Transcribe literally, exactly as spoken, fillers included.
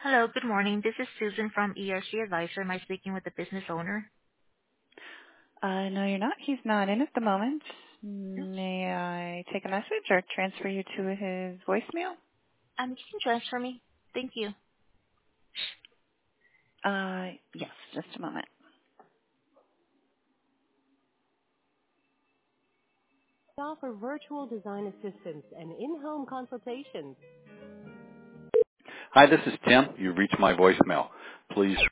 Hello, good morning. This is Susan from E R C Advisor. Am I speaking with the business owner? Uh, no, you're not. He's not in at the moment. No. May I take a message or transfer you to his voicemail? Um, you can transfer me. Thank you. Uh, yes, just a moment. Offer virtual design assistance and in-home consultations. Hi, this is Tim. You've reached my voicemail. Please